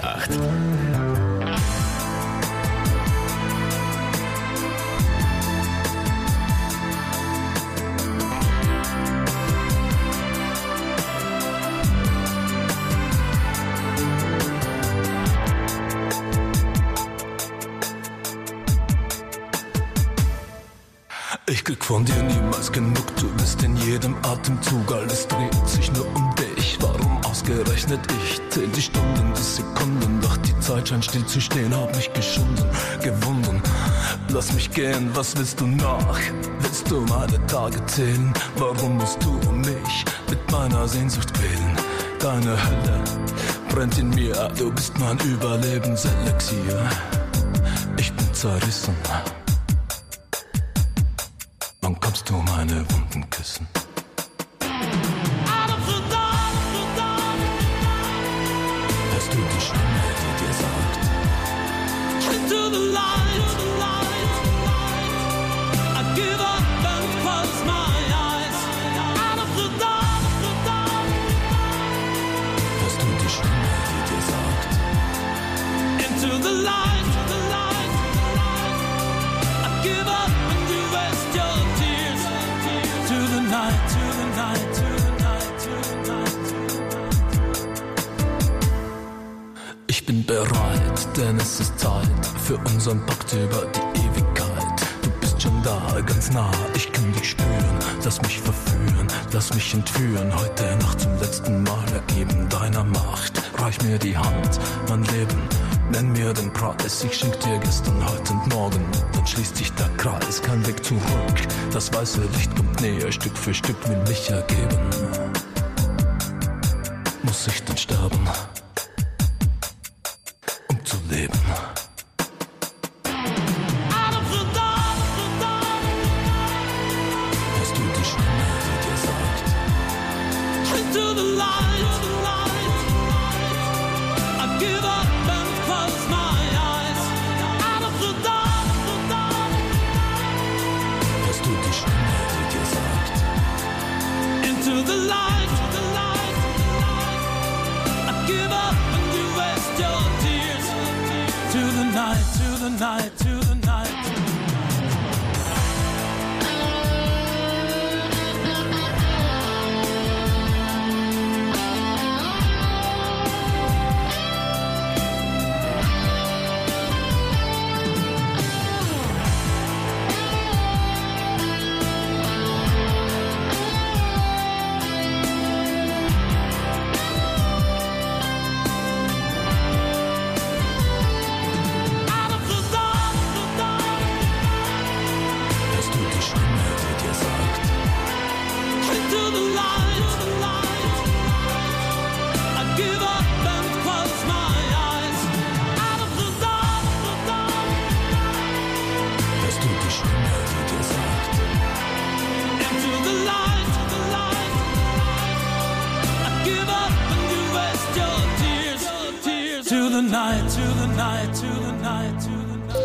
Ich krieg von dir niemals genug, du bist in jedem Atemzug, alles dreht sich nur um dich. Warum ausgerechnet ich? Zähl die Stunden, die Sekunden, doch die Zeit scheint still zu stehen, hab mich geschunden, gewunden. Lass mich gehen, was willst du noch? Willst du meine Tage zählen? Warum musst du mich mit meiner Sehnsucht quälen? Deine Hölle brennt in mir, du bist mein Überlebenselixier. Ich bin zerrissen. Wann kommst du meine Wunden küssen? Hörst du die Stimme, die dir sagt? Into the light, I give up and close my eyes. Out of the dark, hörst du die Stimme, die dir sagt? Into the light, I give up and you waste your tears. To the night, to the night, to the night, to the night. Ich bin bereit, denn es ist Zeit für unseren Pakt über die Ewigkeit. Du bist schon da, ganz nah, ich kann dich spüren. Lass mich verführen, lass mich entführen. Heute Nacht zum letzten Mal ergeben deiner Macht. Reich mir die Hand, mein Leben, nenn mir den Preis. Ich schenk dir gestern, heute und morgen. Dann schließt sich der Kreis, kein Weg zurück. Das weiße Licht kommt näher, Stück für Stück will mich ergeben. Muss ich denn sterben, um zu leben? Hörst du die Stimme, die dir sagt? Into the light, I give up and close my eyes. Out of the dark, hörst du die Stimme, die dir sagt? Into the light, I give up and you waste your tears. To the night, to the night, to the night. To the night, to the night, to the night, to the night.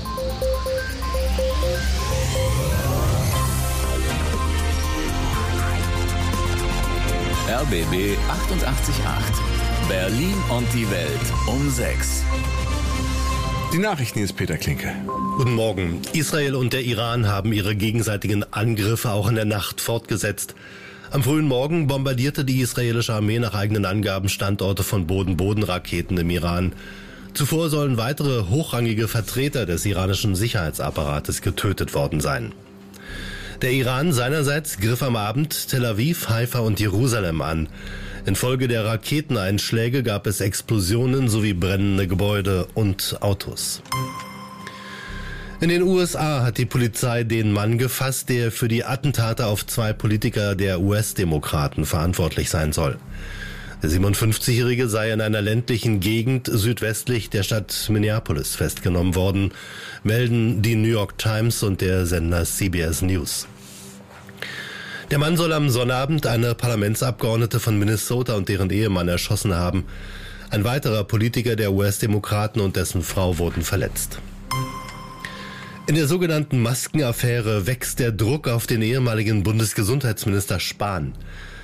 RBB 888. Berlin und die Welt um 6. Die Nachrichten ist Peter Klinke. Guten Morgen. Israel und der Iran haben ihre gegenseitigen Angriffe auch in der Nacht fortgesetzt. Am frühen Morgen bombardierte die israelische Armee nach eigenen Angaben Standorte von Boden-Boden-Raketen im Iran. Zuvor sollen weitere hochrangige Vertreter des iranischen Sicherheitsapparates getötet worden sein. Der Iran seinerseits griff am Abend Tel Aviv, Haifa und Jerusalem an. Infolge der Raketeneinschläge gab es Explosionen sowie brennende Gebäude und Autos. In den USA hat die Polizei den Mann gefasst, der für die Attentate auf 2 Politiker der US-Demokraten verantwortlich sein soll. Der 57-Jährige sei in einer ländlichen Gegend südwestlich der Stadt Minneapolis festgenommen worden, melden die New York Times und der Sender CBS News. Der Mann soll am Sonnabend eine Parlamentsabgeordnete von Minnesota und deren Ehemann erschossen haben. Ein weiterer Politiker der US-Demokraten und dessen Frau wurden verletzt. In der sogenannten Maskenaffäre wächst der Druck auf den ehemaligen Bundesgesundheitsminister Spahn.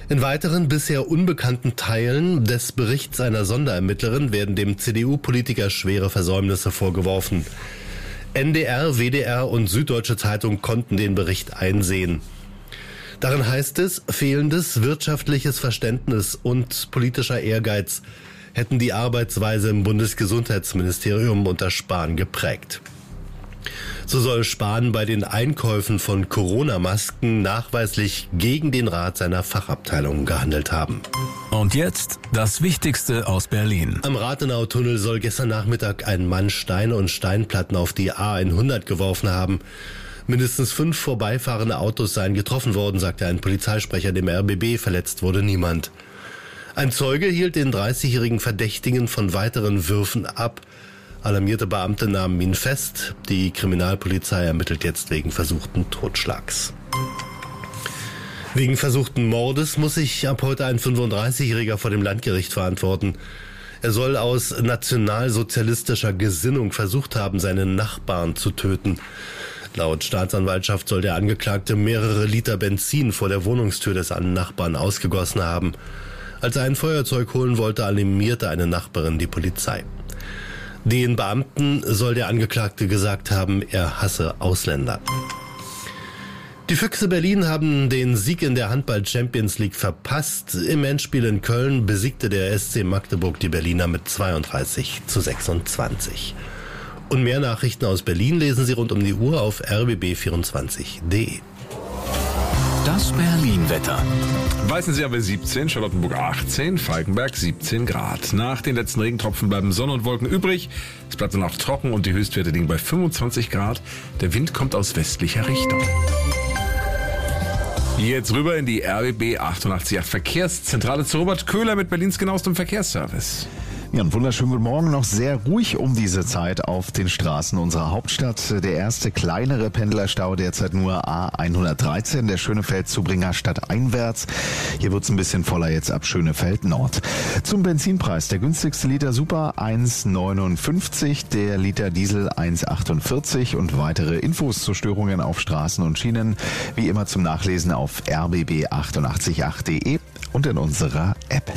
In weiteren bisher unbekannten Teilen des Berichts einer Sonderermittlerin werden dem CDU-Politiker schwere Versäumnisse vorgeworfen. NDR, WDR und Süddeutsche Zeitung konnten den Bericht einsehen. Darin heißt es, fehlendes wirtschaftliches Verständnis und politischer Ehrgeiz hätten die Arbeitsweise im Bundesgesundheitsministerium unter Spahn geprägt. So soll Spahn bei den Einkäufen von Corona-Masken nachweislich gegen den Rat seiner Fachabteilung gehandelt haben. Und jetzt das Wichtigste aus Berlin. Am Rathenau-Tunnel soll gestern Nachmittag ein Mann Steine und Steinplatten auf die A100 geworfen haben. Mindestens 5 vorbeifahrende Autos seien getroffen worden, sagte ein Polizeisprecher dem RBB. Verletzt wurde niemand. Ein Zeuge hielt den 30-jährigen Verdächtigen von weiteren Würfen ab. Alarmierte Beamte nahmen ihn fest. Die Kriminalpolizei ermittelt jetzt wegen versuchten Totschlags. Wegen versuchten Mordes muss sich ab heute ein 35-Jähriger vor dem Landgericht verantworten. Er soll aus nationalsozialistischer Gesinnung versucht haben, seinen Nachbarn zu töten. Laut Staatsanwaltschaft soll der Angeklagte mehrere Liter Benzin vor der Wohnungstür des Nachbarn ausgegossen haben. Als er ein Feuerzeug holen wollte, alarmierte eine Nachbarin die Polizei. Den Beamten soll der Angeklagte gesagt haben, er hasse Ausländer. Die Füchse Berlin haben den Sieg in der Handball-Champions League verpasst. Im Endspiel in Köln besiegte der SC Magdeburg die Berliner mit 32:26. Und mehr Nachrichten aus Berlin lesen Sie rund um die Uhr auf rbb24.de. Das Berlin-Wetter. Weißensee aber 17, Charlottenburg 18, Falkenberg 17 Grad. Nach den letzten Regentropfen bleiben Sonne und Wolken übrig. Es bleibt dann auch trocken und die Höchstwerte liegen bei 25 Grad. Der Wind kommt aus westlicher Richtung. Jetzt rüber in die RBB 888 Verkehrszentrale zu Robert Köhler mit Berlins genauestem Verkehrsservice. Ja, einen wunderschönen guten Morgen. Noch sehr ruhig um diese Zeit auf den Straßen unserer Hauptstadt. Der erste kleinere Pendlerstau derzeit nur A113, der Schönefeld-Zubringer stadteinwärts. Hier wird's ein bisschen voller jetzt ab Schönefeld Nord. Zum Benzinpreis. Der günstigste Liter Super 1,59, der Liter Diesel 1,48 und weitere Infos zu Störungen auf Straßen und Schienen wie immer zum Nachlesen auf rbb888.de und in unserer App.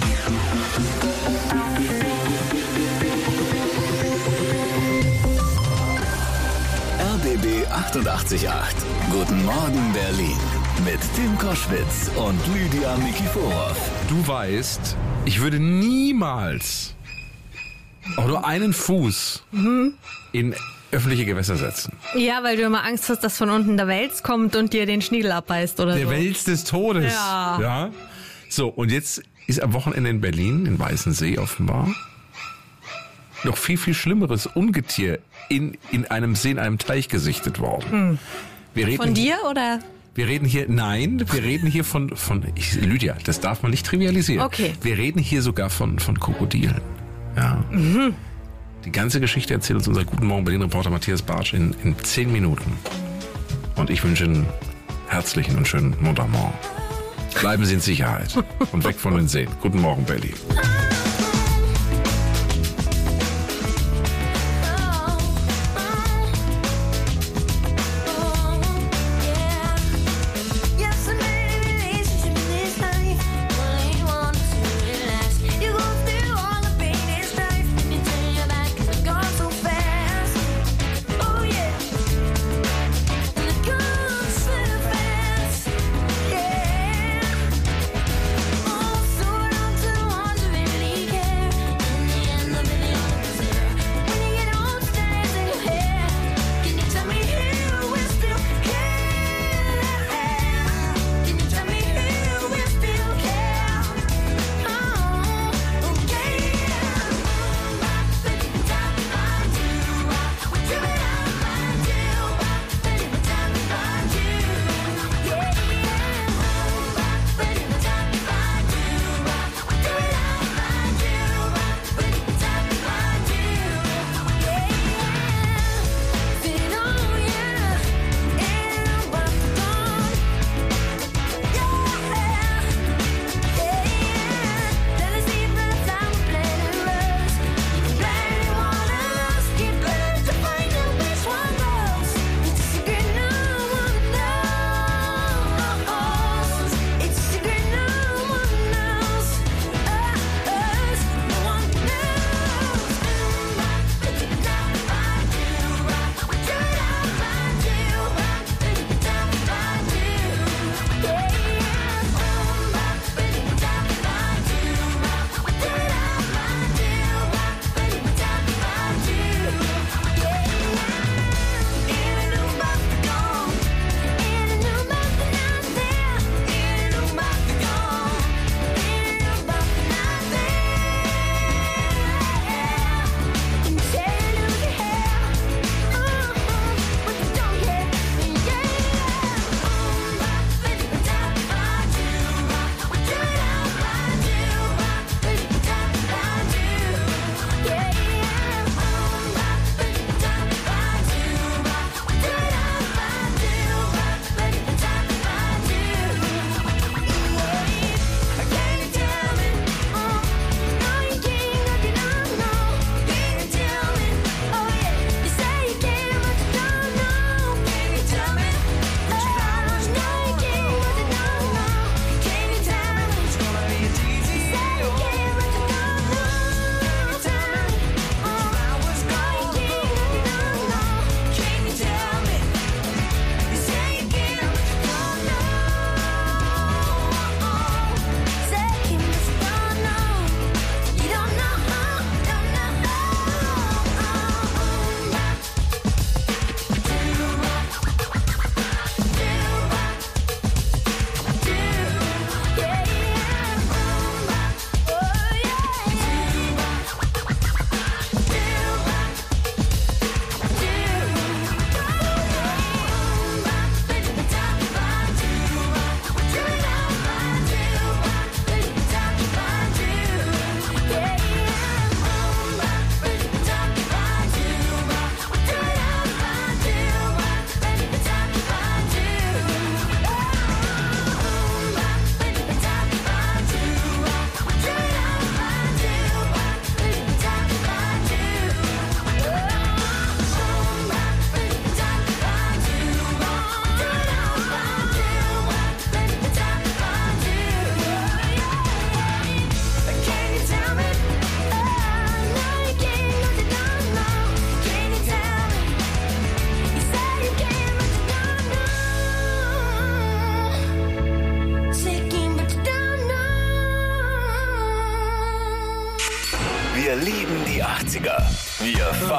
RBB 888. Guten Morgen Berlin. Mit Tim Koschwitz und Lydia Nikiforov. Du weißt, ich würde niemals auch nur einen Fuß in öffentliche Gewässer setzen. Ja, weil du immer Angst hast, dass von unten der Wels kommt und dir den Schniedel abbeißt oder Der so. Wels des Todes. Ja. So, und jetzt ist am Wochenende in Berlin, in Weißensee offenbar, noch viel, viel schlimmeres Ungetier in einem See, in einem Teich gesichtet worden. Wir reden Von dir oder? Wir reden hier von Lydia, das darf man nicht trivialisieren. Okay. Wir reden hier sogar von Krokodilen. Ja. Die ganze Geschichte erzählt uns unser Guten Morgen Berlin-Reporter Matthias Bartsch in 10 Minuten. Und ich wünsche einen herzlichen und schönen Montagmorgen. Bleiben Sie in Sicherheit und weg von den Seen. Guten Morgen Berlin.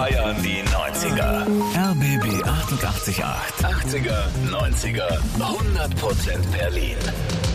feiern die 90er. RBB 88.8. 80er, 90er, 100% Berlin.